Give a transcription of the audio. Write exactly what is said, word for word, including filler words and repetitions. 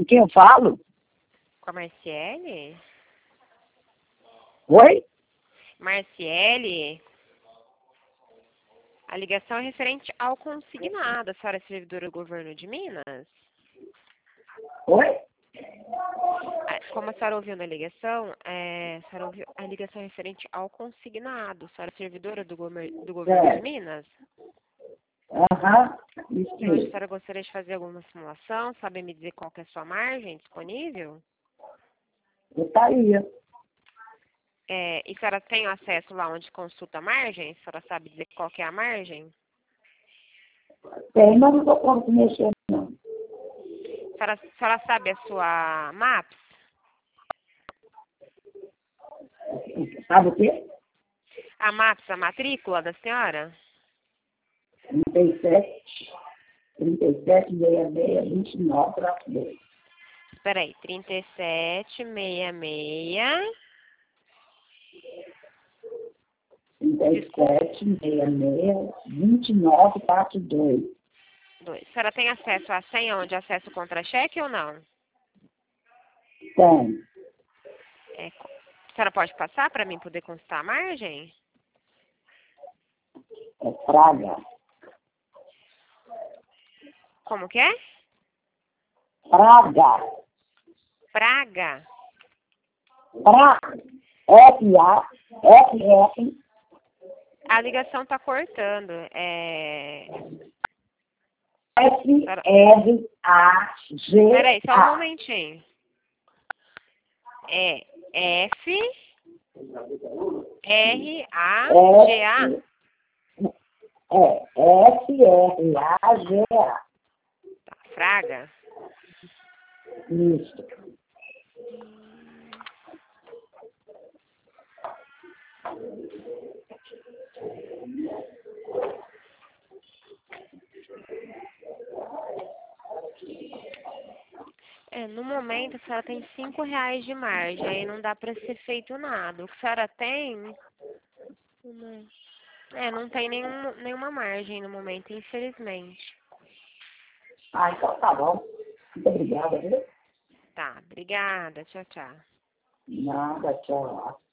quem eu falo? Com a Marciele? Oi? Marciele? A ligação é referente ao consignado. A senhora é servidora do governo de Minas? Oi? Como a senhora ouviu na ligação, é, a senhora ouviu a ligação é referente ao consignado. A senhora é servidora do, gover do governo de Minas? Aham, isso E hoje a mesmo. senhora gostaria de fazer alguma simulação? Sabe me dizer qual que é a sua margem disponível? Gostaria. É, e a senhora tem acesso lá onde consulta a margem? A senhora sabe dizer qual que é a margem? Tem, mas não estou conseguindo mexer, não. A senhora, a senhora sabe a sua MAPS? Sabe o quê? A MAPS, a matrícula da senhora? trinta e sete, trinta e sete, sessenta e seis, vinte e nove, traço dois. Espera aí, trinta e sete, sessenta e seis... trinta e sete, sessenta e seis, vinte e nove, traço dois. Dois. A senhora tem acesso à senha onde acessa o contra-cheque ou não? Tem. É, a senhora pode passar para mim poder consultar a margem? É praga. Como que é? Praga. Praga. Pra. F A F F. A ligação está cortando. É... F R A G A. Peraí, só um momentinho. É F R A G A. É F R A G A. Tá, Fraga. Isso. É, no momento a senhora tem cinco reais de margem, aí não dá para ser feito nada. O que a senhora tem... Não- É, não tem nenhum, nenhuma margem no momento, infelizmente. Ah, então tá bom. Muito obrigada, viu? Tá, obrigada. Tchau, tchau. Nada, tchau.